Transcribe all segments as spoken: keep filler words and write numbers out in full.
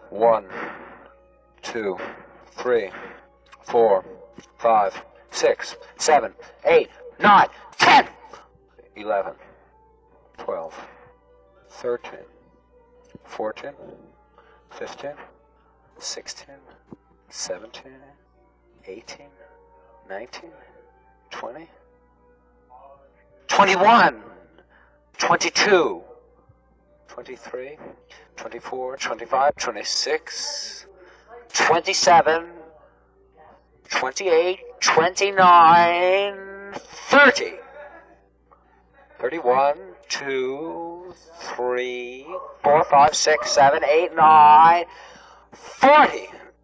One, two, three, four, five, six, seven, eight, nine, ten, eleven, twelve, thirteen, fourteen, fifteen, sixteen, seventeen, eighteen, nineteen, twenty, twenty-one, twenty-two, twenty-three, twenty-four, twenty-five, twenty-six, twenty-seven, twenty-eight, twenty-nine, thirty, thirty-one, two, three, four, five, six, seven, eight, nine, forty,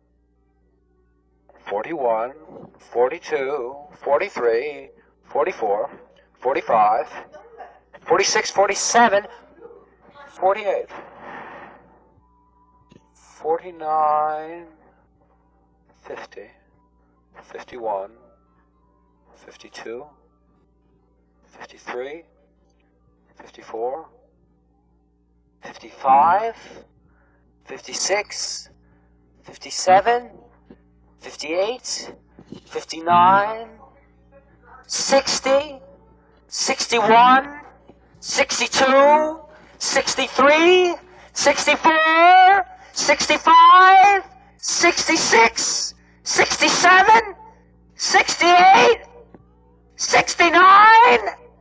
forty-one, forty-two, forty-three, forty-four, forty-five, forty-six, forty-seven, forty-eight, forty-nine, fifty, fifty-one, fifty-two, fifty-three, fifty-four, fifty-five, fifty-six, fifty-seven, fifty-eight, fifty-nine, sixty, sixty-one, sixty-two, sixty-three, sixty-four, sixty-five, sixty-six, sixty-seven, sixty-eight, sixty-nine,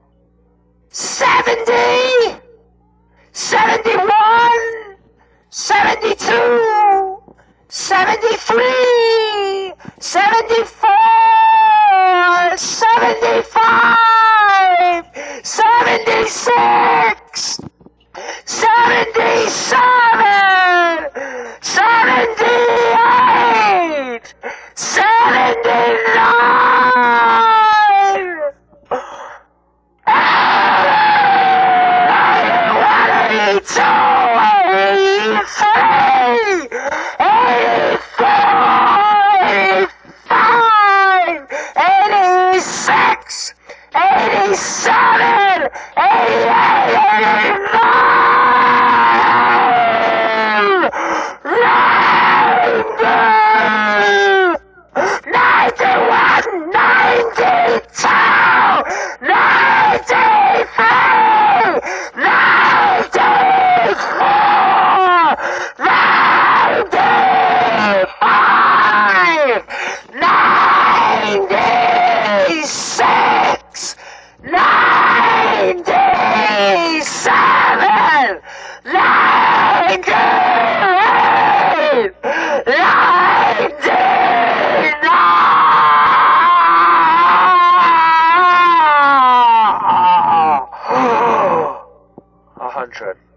seventy, seventy-one, seventy-two, seventy-three, seventy-four, seventy-five, seventy-six, seventy-seven, seventy-eight, seventy-nine, eighty-one, eighty-two, eighty-three, eighty-four, eighty-five, eighty-six, eighty-seven, eighty-eight, eighty-nine, ninety-one, ninety-two, ninety-three, ninety-four, ninety-five, ninety-six, ninety-seven, ninety-eight, ninety-nine, a hundred.